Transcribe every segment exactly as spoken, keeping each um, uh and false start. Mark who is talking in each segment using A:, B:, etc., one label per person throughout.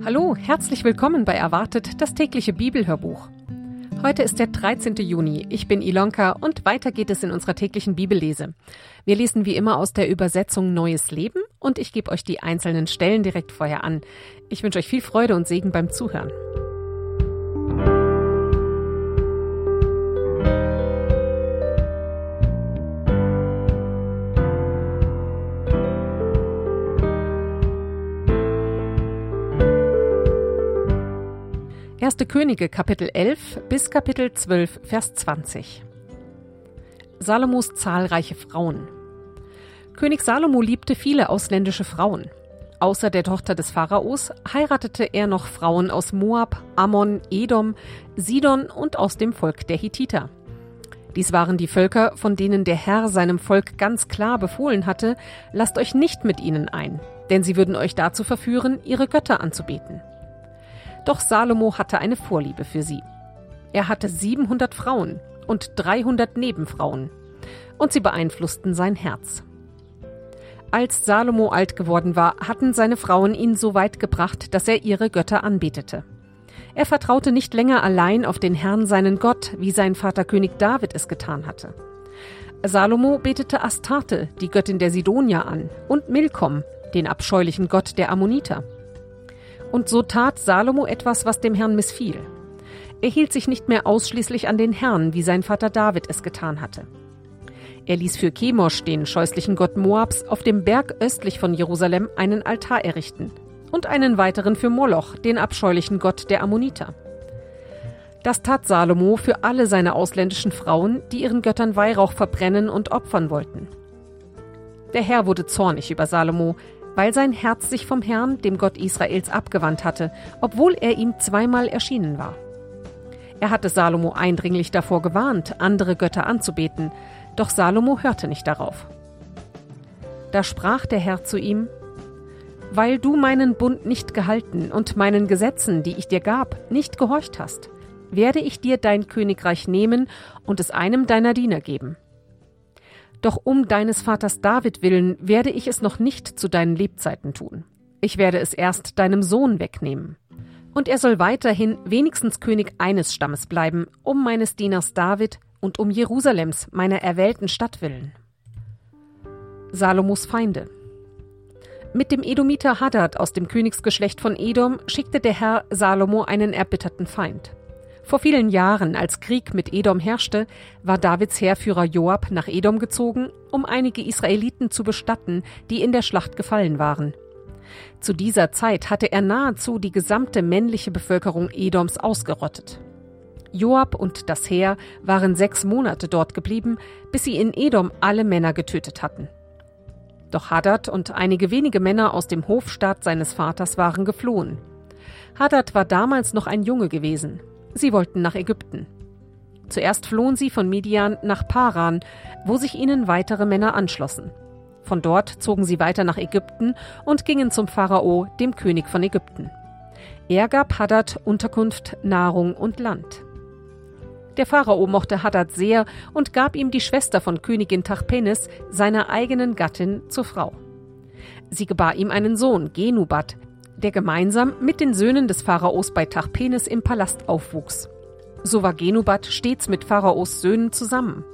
A: Hallo, herzlich willkommen bei Erwartet, das tägliche Bibelhörbuch. Heute ist der dreizehnten Juni. Ich bin Ilonka und weiter geht es in unserer täglichen Bibellese. Wir lesen wie immer aus der Übersetzung Neues Leben und ich gebe euch die einzelnen Stellen direkt vorher an. Ich wünsche euch viel Freude und Segen beim Zuhören. erste Könige, Kapitel elf bis Kapitel zwölf, Vers zwanzig. Salomos zahlreiche Frauen. König Salomo liebte viele ausländische Frauen. Außer der Tochter des Pharaos heiratete er noch Frauen aus Moab, Ammon, Edom, Sidon und aus dem Volk der Hethiter. Dies waren die Völker, von denen der Herr seinem Volk ganz klar befohlen hatte: Lasst euch nicht mit ihnen ein, denn sie würden euch dazu verführen, ihre Götter anzubeten. Doch Salomo hatte eine Vorliebe für sie. Er hatte siebenhundert Frauen und dreihundert Nebenfrauen, und sie beeinflussten sein Herz. Als Salomo alt geworden war, hatten seine Frauen ihn so weit gebracht, dass er ihre Götter anbetete. Er vertraute nicht länger allein auf den Herrn, seinen Gott, wie sein Vater König David es getan hatte. Salomo betete Astarte, die Göttin der Sidonier, an, und Milkom, den abscheulichen Gott der Ammoniter. Und so tat Salomo etwas, was dem Herrn missfiel. Er hielt sich nicht mehr ausschließlich an den Herrn, wie sein Vater David es getan hatte. Er ließ für Chemosh, den scheußlichen Gott Moabs, auf dem Berg östlich von Jerusalem einen Altar errichten und einen weiteren für Moloch, den abscheulichen Gott der Ammoniter. Das tat Salomo für alle seine ausländischen Frauen, die ihren Göttern Weihrauch verbrennen und opfern wollten. Der Herr wurde zornig über Salomo, weil sein Herz sich vom Herrn, dem Gott Israels, abgewandt hatte, obwohl er ihm zweimal erschienen war. Er hatte Salomo eindringlich davor gewarnt, andere Götter anzubeten, doch Salomo hörte nicht darauf. Da sprach der Herr zu ihm: Weil du meinen Bund nicht gehalten und meinen Gesetzen, die ich dir gab, nicht gehorcht hast, werde ich dir dein Königreich nehmen und es einem deiner Diener geben. Doch um deines Vaters David willen werde ich es noch nicht zu deinen Lebzeiten tun. Ich werde es erst deinem Sohn wegnehmen. Und er soll weiterhin wenigstens König eines Stammes bleiben, um meines Dieners David und um Jerusalems, meiner erwählten Stadt willen. Salomos Feinde. Mit dem Edomiter Hadad aus dem Königsgeschlecht von Edom schickte der Herr Salomo einen erbitterten Feind. Vor vielen Jahren, als Krieg mit Edom herrschte, war Davids Heerführer Joab nach Edom gezogen, um einige Israeliten zu bestatten, die in der Schlacht gefallen waren. Zu dieser Zeit hatte er nahezu die gesamte männliche Bevölkerung Edoms ausgerottet. Joab und das Heer waren sechs Monate dort geblieben, bis sie in Edom alle Männer getötet hatten. Doch Hadad und einige wenige Männer aus dem Hofstaat seines Vaters waren geflohen. Hadad war damals noch ein Junge gewesen. Sie wollten nach Ägypten. Zuerst flohen sie von Midian nach Paran, wo sich ihnen weitere Männer anschlossen. Von dort zogen sie weiter nach Ägypten und gingen zum Pharao, dem König von Ägypten. Er gab Hadad Unterkunft, Nahrung und Land. Der Pharao mochte Hadad sehr und gab ihm die Schwester von Königin Tachpenes, seiner eigenen Gattin, zur Frau. Sie gebar ihm einen Sohn, Genubat, der gemeinsam mit den Söhnen des Pharaos bei Tachpenes im Palast aufwuchs. So war Genubat stets mit Pharaos Söhnen zusammen.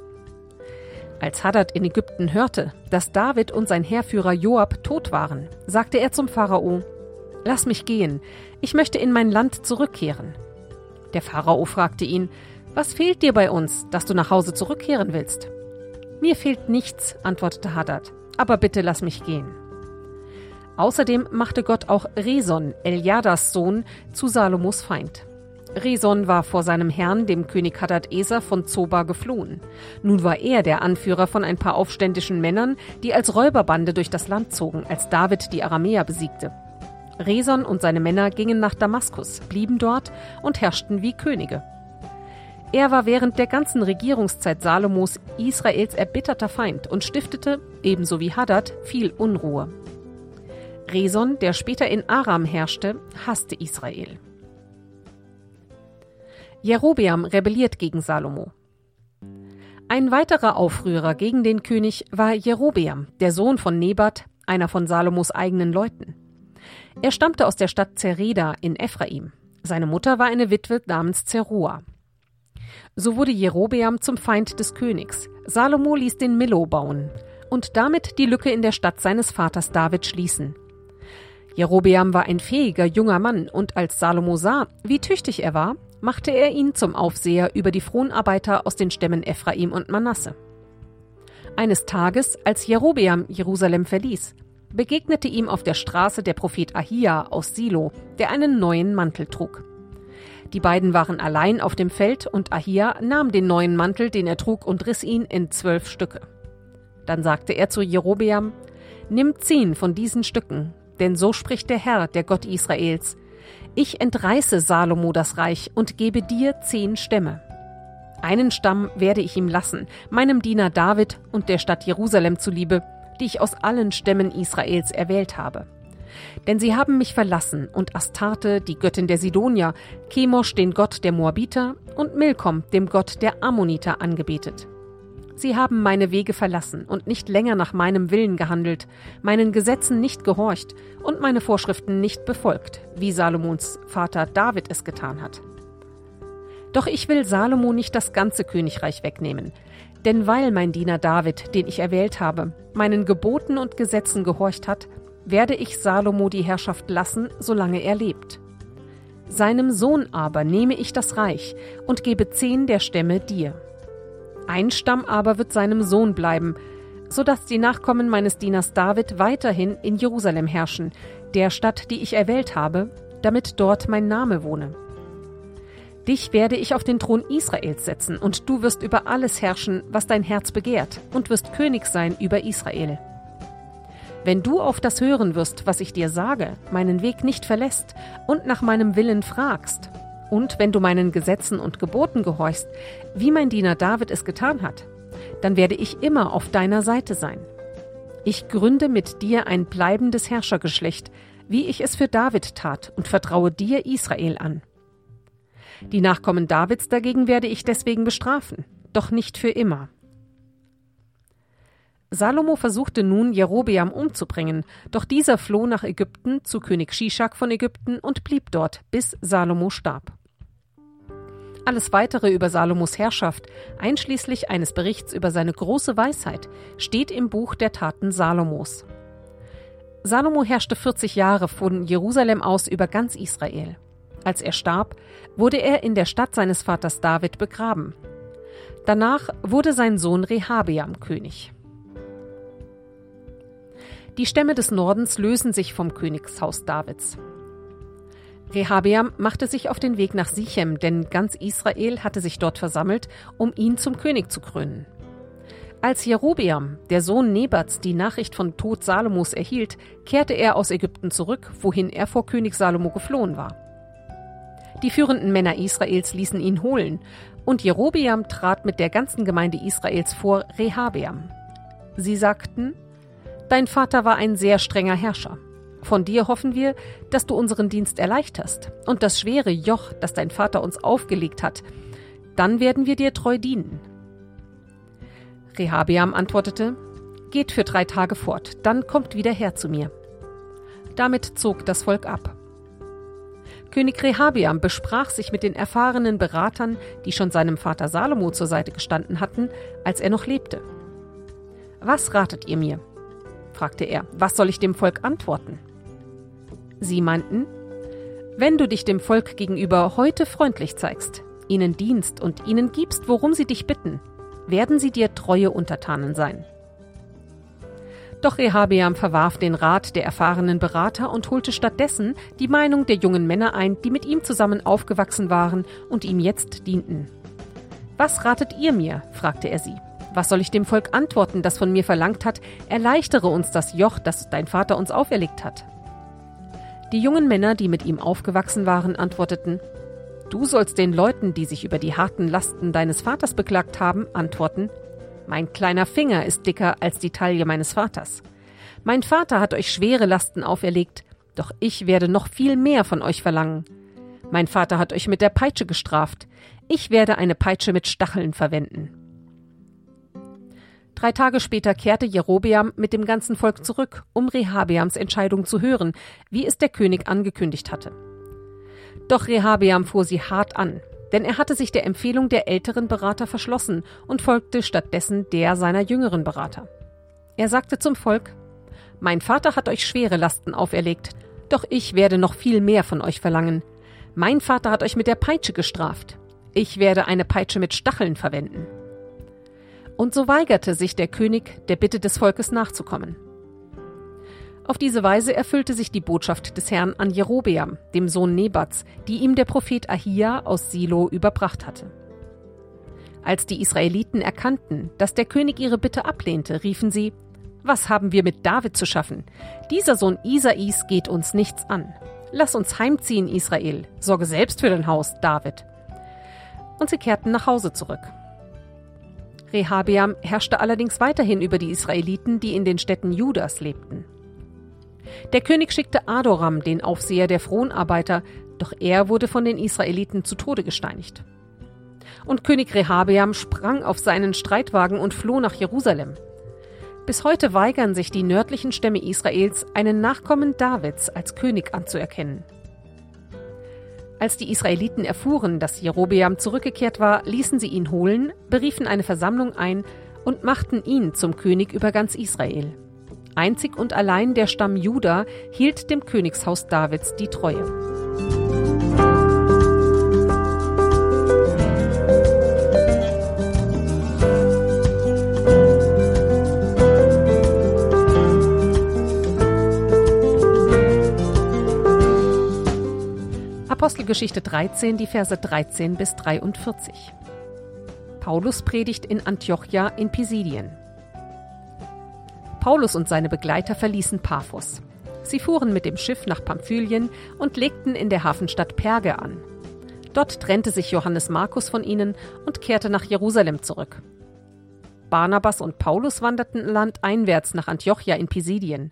A: Als Hadad in Ägypten hörte, dass David und sein Heerführer Joab tot waren, sagte er zum Pharao: Lass mich gehen, ich möchte in mein Land zurückkehren. Der Pharao fragte ihn: Was fehlt dir bei uns, dass du nach Hause zurückkehren willst? Mir fehlt nichts, antwortete Hadad, aber bitte lass mich gehen. Außerdem machte Gott auch Reson, Eljadas Sohn, zu Salomos Feind. Reson war vor seinem Herrn, dem König Hadad-Eser von Zoba, geflohen. Nun war er der Anführer von ein paar aufständischen Männern, die als Räuberbande durch das Land zogen, als David die Aramäer besiegte. Reson und seine Männer gingen nach Damaskus, blieben dort und herrschten wie Könige. Er war während der ganzen Regierungszeit Salomos Israels erbitterter Feind und stiftete, ebenso wie Hadad, viel Unruhe. Reson, der später in Aram herrschte, hasste Israel. Jerobeam rebelliert gegen Salomo. Ein weiterer Aufrührer gegen den König war Jerobeam, der Sohn von Nebat, einer von Salomos eigenen Leuten. Er stammte aus der Stadt Zereda in Ephraim. Seine Mutter war eine Witwe namens Zeruah. So wurde Jerobeam zum Feind des Königs. Salomo ließ den Millo bauen und damit die Lücke in der Stadt seines Vaters David schließen. Jerobeam war ein fähiger junger Mann und als Salomo sah, wie tüchtig er war, machte er ihn zum Aufseher über die Fronarbeiter aus den Stämmen Ephraim und Manasse. Eines Tages, als Jerobeam Jerusalem verließ, begegnete ihm auf der Straße der Prophet Ahia aus Silo, der einen neuen Mantel trug. Die beiden waren allein auf dem Feld und Ahia nahm den neuen Mantel, den er trug, und riss ihn in zwölf Stücke. Dann sagte er zu Jerobeam: Nimm zehn von diesen Stücken, denn so spricht der Herr, der Gott Israels: Ich entreiße Salomo das Reich und gebe dir zehn Stämme. Einen Stamm werde ich ihm lassen, meinem Diener David und der Stadt Jerusalem zuliebe, die ich aus allen Stämmen Israels erwählt habe. Denn sie haben mich verlassen und Astarte, die Göttin der Sidonier, Chemosh, den Gott der Moabiter, und Milkom, dem Gott der Ammoniter, angebetet. Sie haben meine Wege verlassen und nicht länger nach meinem Willen gehandelt, meinen Gesetzen nicht gehorcht und meine Vorschriften nicht befolgt, wie Salomons Vater David es getan hat. Doch ich will Salomo nicht das ganze Königreich wegnehmen, denn weil mein Diener David, den ich erwählt habe, meinen Geboten und Gesetzen gehorcht hat, werde ich Salomo die Herrschaft lassen, solange er lebt. Seinem Sohn aber nehme ich das Reich und gebe zehn der Stämme dir. Ein Stamm aber wird seinem Sohn bleiben, so dass die Nachkommen meines Dieners David weiterhin in Jerusalem herrschen, der Stadt, die ich erwählt habe, damit dort mein Name wohne. Dich werde ich auf den Thron Israels setzen, und du wirst über alles herrschen, was dein Herz begehrt, und wirst König sein über Israel. Wenn du auf das hören wirst, was ich dir sage, meinen Weg nicht verlässt und nach meinem Willen fragst, und wenn du meinen Gesetzen und Geboten gehorchst, wie mein Diener David es getan hat, dann werde ich immer auf deiner Seite sein. Ich gründe mit dir ein bleibendes Herrschergeschlecht, wie ich es für David tat, und vertraue dir Israel an. Die Nachkommen Davids dagegen werde ich deswegen bestrafen, doch nicht für immer. Salomo versuchte nun, Jerobeam umzubringen, doch dieser floh nach Ägypten zu König Shishak von Ägypten und blieb dort, bis Salomo starb. Alles Weitere über Salomos Herrschaft, einschließlich eines Berichts über seine große Weisheit, steht im Buch der Taten Salomos. Salomo herrschte vierzig Jahre von Jerusalem aus über ganz Israel. Als er starb, wurde er in der Stadt seines Vaters David begraben. Danach wurde sein Sohn Rehabeam König. Die Stämme des Nordens lösen sich vom Königshaus Davids. Rehabeam machte sich auf den Weg nach Sichem, denn ganz Israel hatte sich dort versammelt, um ihn zum König zu krönen. Als Jerobeam, der Sohn Nebats, die Nachricht von Tod Salomos erhielt, kehrte er aus Ägypten zurück, wohin er vor König Salomo geflohen war. Die führenden Männer Israels ließen ihn holen, und Jerobeam trat mit der ganzen Gemeinde Israels vor Rehabeam. Sie sagten: Dein Vater war ein sehr strenger Herrscher. Von dir hoffen wir, dass du unseren Dienst erleichterst und das schwere Joch, das dein Vater uns aufgelegt hat. Dann werden wir dir treu dienen. Rehabeam antwortete: Geht für drei Tage fort, dann kommt wieder her zu mir. Damit zog das Volk ab. König Rehabeam besprach sich mit den erfahrenen Beratern, die schon seinem Vater Salomo zur Seite gestanden hatten, als er noch lebte. Was ratet ihr mir? Fragte er. Was soll ich dem Volk antworten? Sie meinten: Wenn du dich dem Volk gegenüber heute freundlich zeigst, ihnen dienst und ihnen gibst, worum sie dich bitten, werden sie dir treue Untertanen sein. Doch Rehabeam verwarf den Rat der erfahrenen Berater und holte stattdessen die Meinung der jungen Männer ein, die mit ihm zusammen aufgewachsen waren und ihm jetzt dienten. Was ratet ihr mir? Fragte er sie. Was soll ich dem Volk antworten, das von mir verlangt hat, erleichtere uns das Joch, das dein Vater uns auferlegt hat? Die jungen Männer, die mit ihm aufgewachsen waren, antworteten: Du sollst den Leuten, die sich über die harten Lasten deines Vaters beklagt haben, antworten: Mein kleiner Finger ist dicker als die Taille meines Vaters. Mein Vater hat euch schwere Lasten auferlegt, doch ich werde noch viel mehr von euch verlangen. Mein Vater hat euch mit der Peitsche gestraft, ich werde eine Peitsche mit Stacheln verwenden. Drei Tage später kehrte Jerobeam mit dem ganzen Volk zurück, um Rehabeams Entscheidung zu hören, wie es der König angekündigt hatte. Doch Rehabeam fuhr sie hart an, denn er hatte sich der Empfehlung der älteren Berater verschlossen und folgte stattdessen der seiner jüngeren Berater. Er sagte zum Volk: »Mein Vater hat euch schwere Lasten auferlegt, doch ich werde noch viel mehr von euch verlangen. Mein Vater hat euch mit der Peitsche gestraft. Ich werde eine Peitsche mit Stacheln verwenden.« Und so weigerte sich der König, der Bitte des Volkes nachzukommen. Auf diese Weise erfüllte sich die Botschaft des Herrn an Jerobeam, dem Sohn Nebats, die ihm der Prophet Ahia aus Silo überbracht hatte. Als die Israeliten erkannten, dass der König ihre Bitte ablehnte, riefen sie: »Was haben wir mit David zu schaffen? Dieser Sohn Isais geht uns nichts an. Lass uns heimziehen, Israel. Sorge selbst für dein Haus, David.« Und sie kehrten nach Hause zurück. Rehabeam herrschte allerdings weiterhin über die Israeliten, die in den Städten Judas lebten. Der König schickte Adoram, den Aufseher der Fronarbeiter, doch er wurde von den Israeliten zu Tode gesteinigt. Und König Rehabeam sprang auf seinen Streitwagen und floh nach Jerusalem. Bis heute weigern sich die nördlichen Stämme Israels, einen Nachkommen Davids als König anzuerkennen. Als die Israeliten erfuhren, dass Jerobeam zurückgekehrt war, ließen sie ihn holen, beriefen eine Versammlung ein und machten ihn zum König über ganz Israel. Einzig und allein der Stamm Juda hielt dem Königshaus Davids die Treue. Apostelgeschichte dreizehn, die Verse dreizehn bis dreiundvierzig. Paulus predigt in Antiochia in Pisidien. Paulus und seine Begleiter verließen Paphos. Sie fuhren mit dem Schiff nach Pamphylien und legten in der Hafenstadt Perge an. Dort trennte sich Johannes Markus von ihnen und kehrte nach Jerusalem zurück. Barnabas und Paulus wanderten landeinwärts nach Antiochia in Pisidien.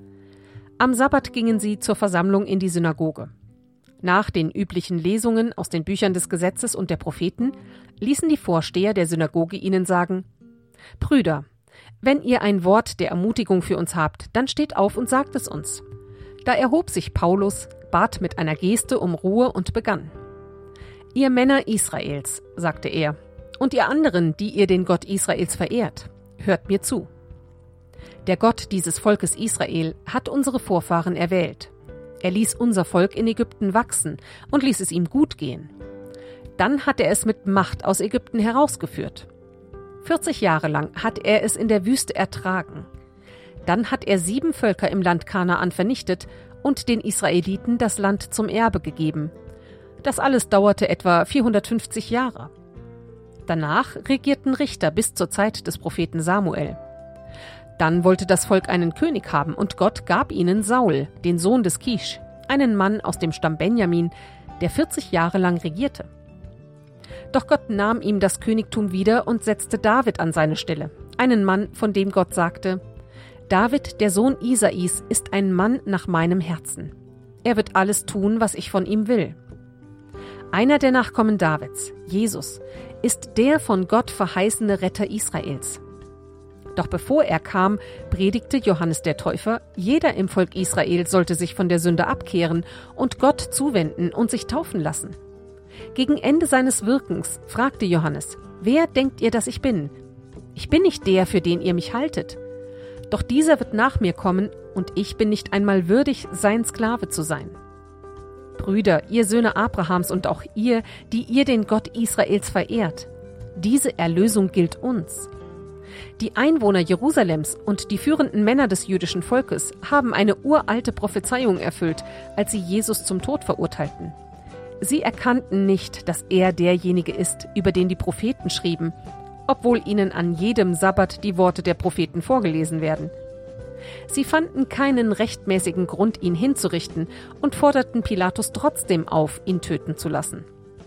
A: Am Sabbat gingen sie zur Versammlung in die Synagoge. Nach den üblichen Lesungen aus den Büchern des Gesetzes und der Propheten ließen die Vorsteher der Synagoge ihnen sagen: »Brüder, wenn ihr ein Wort der Ermutigung für uns habt, dann steht auf und sagt es uns.« Da erhob sich Paulus, bat mit einer Geste um Ruhe und begann: »Ihr Männer Israels«, sagte er, »und ihr anderen, die ihr den Gott Israels verehrt, hört mir zu. Der Gott dieses Volkes Israel hat unsere Vorfahren erwählt. Er ließ unser Volk in Ägypten wachsen und ließ es ihm gut gehen. Dann hat er es mit Macht aus Ägypten herausgeführt. vierzig Jahre lang hat er es in der Wüste ertragen. Dann hat er sieben Völker im Land Kanaan vernichtet und den Israeliten das Land zum Erbe gegeben. Das alles dauerte etwa vierhundertfünfzig Jahre. Danach regierten Richter bis zur Zeit des Propheten Samuel. Dann wollte das Volk einen König haben und Gott gab ihnen Saul, den Sohn des Kisch, einen Mann aus dem Stamm Benjamin, der vierzig Jahre lang regierte. Doch Gott nahm ihm das Königtum wieder und setzte David an seine Stelle, einen Mann, von dem Gott sagte: »David, der Sohn Isais, ist ein Mann nach meinem Herzen. Er wird alles tun, was ich von ihm will.« Einer der Nachkommen Davids, Jesus, ist der von Gott verheißene Retter Israels. Doch bevor er kam, predigte Johannes der Täufer, jeder im Volk Israel sollte sich von der Sünde abkehren und Gott zuwenden und sich taufen lassen. Gegen Ende seines Wirkens fragte Johannes: »Wer denkt ihr, dass ich bin? Ich bin nicht der, für den ihr mich haltet. Doch dieser wird nach mir kommen, und ich bin nicht einmal würdig, sein Sklave zu sein.« Brüder, ihr Söhne Abrahams und auch ihr, die ihr den Gott Israels verehrt, diese Erlösung gilt uns. Die Einwohner Jerusalems und die führenden Männer des jüdischen Volkes haben eine uralte Prophezeiung erfüllt, als sie Jesus zum Tod verurteilten. Sie erkannten nicht, dass er derjenige ist, über den die Propheten schrieben, obwohl ihnen an jedem Sabbat die Worte der Propheten vorgelesen werden. Sie fanden keinen rechtmäßigen Grund, ihn hinzurichten und forderten Pilatus trotzdem auf, ihn töten zu lassen.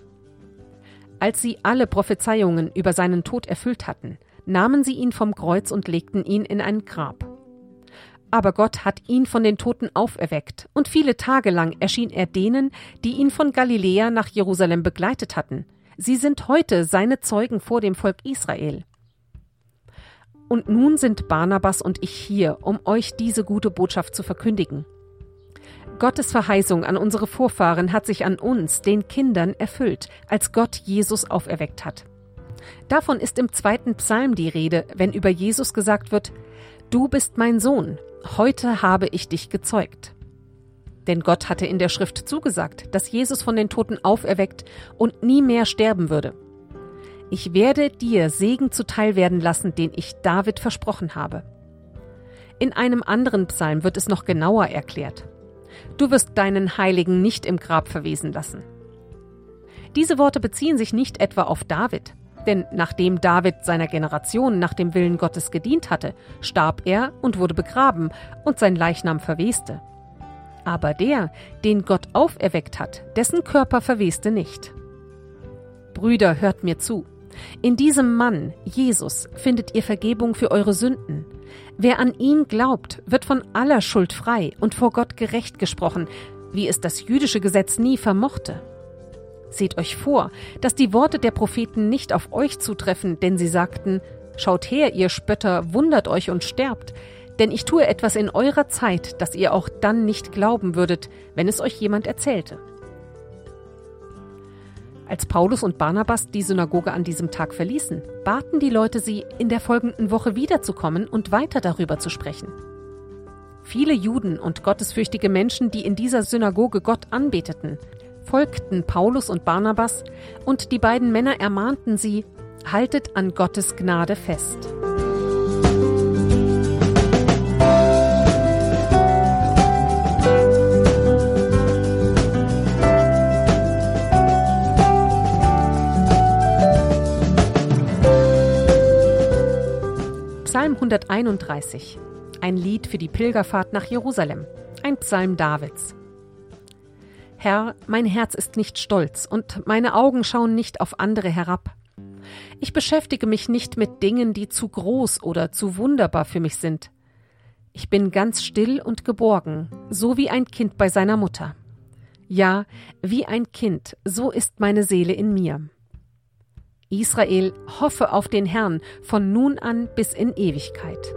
A: Als sie alle Prophezeiungen über seinen Tod erfüllt hatten, nahmen sie ihn vom Kreuz und legten ihn in ein Grab. Aber Gott hat ihn von den Toten auferweckt, und viele Tage lang erschien er denen, die ihn von Galiläa nach Jerusalem begleitet hatten. Sie sind heute seine Zeugen vor dem Volk Israel. Und nun sind Barnabas und ich hier, um euch diese gute Botschaft zu verkündigen. Gottes Verheißung an unsere Vorfahren hat sich an uns, den Kindern, erfüllt, als Gott Jesus auferweckt hat. Davon ist im zweiten Psalm die Rede, wenn über Jesus gesagt wird: Du bist mein Sohn, heute habe ich dich gezeugt. Denn Gott hatte in der Schrift zugesagt, dass Jesus von den Toten auferweckt und nie mehr sterben würde. Ich werde dir Segen zuteil werden lassen, den ich David versprochen habe. In einem anderen Psalm wird es noch genauer erklärt. Du wirst deinen Heiligen nicht im Grab verwesen lassen. Diese Worte beziehen sich nicht etwa auf David, denn nachdem David seiner Generation nach dem Willen Gottes gedient hatte, starb er und wurde begraben und sein Leichnam verweste. Aber der, den Gott auferweckt hat, dessen Körper verweste nicht. Brüder, hört mir zu. In diesem Mann, Jesus, findet ihr Vergebung für eure Sünden. Wer an ihn glaubt, wird von aller Schuld frei und vor Gott gerecht gesprochen, wie es das jüdische Gesetz nie vermochte. Seht euch vor, dass die Worte der Propheten nicht auf euch zutreffen, denn sie sagten: Schaut her, ihr Spötter, wundert euch und sterbt, denn ich tue etwas in eurer Zeit, das ihr auch dann nicht glauben würdet, wenn es euch jemand erzählte. Als Paulus und Barnabas die Synagoge an diesem Tag verließen, baten die Leute sie, in der folgenden Woche wiederzukommen und weiter darüber zu sprechen. Viele Juden und gottesfürchtige Menschen, die in dieser Synagoge Gott anbeteten, folgten Paulus und Barnabas, und die beiden Männer ermahnten sie: Haltet an Gottes Gnade fest. Psalm hunderteinunddreißig, ein Lied für die Pilgerfahrt nach Jerusalem, ein Psalm Davids. Herr, mein Herz ist nicht stolz und meine Augen schauen nicht auf andere herab. Ich beschäftige mich nicht mit Dingen, die zu groß oder zu wunderbar für mich sind. Ich bin ganz still und geborgen, so wie ein Kind bei seiner Mutter. Ja, wie ein Kind, so ist meine Seele in mir. Israel, hoffe auf den Herrn von nun an bis in Ewigkeit.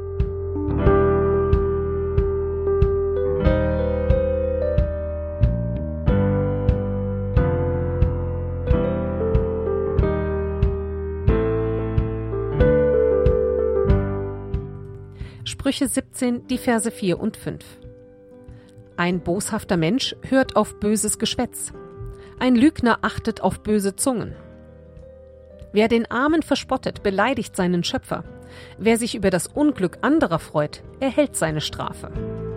A: Sprüche siebzehn, die Verse vier und fünf. Ein boshafter Mensch hört auf böses Geschwätz. Ein Lügner achtet auf böse Zungen. Wer den Armen verspottet, beleidigt seinen Schöpfer. Wer sich über das Unglück anderer freut, erhält seine Strafe.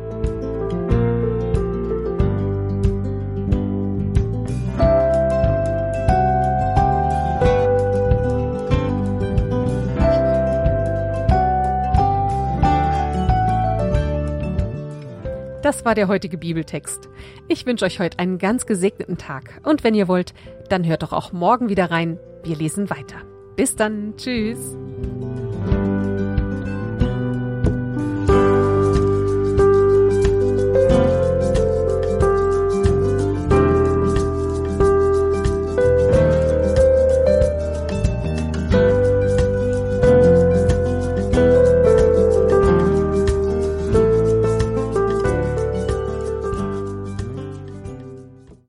A: Das war der heutige Bibeltext. Ich wünsche euch heute einen ganz gesegneten Tag. Und wenn ihr wollt, dann hört doch auch morgen wieder rein. Wir lesen weiter. Bis dann. Tschüss.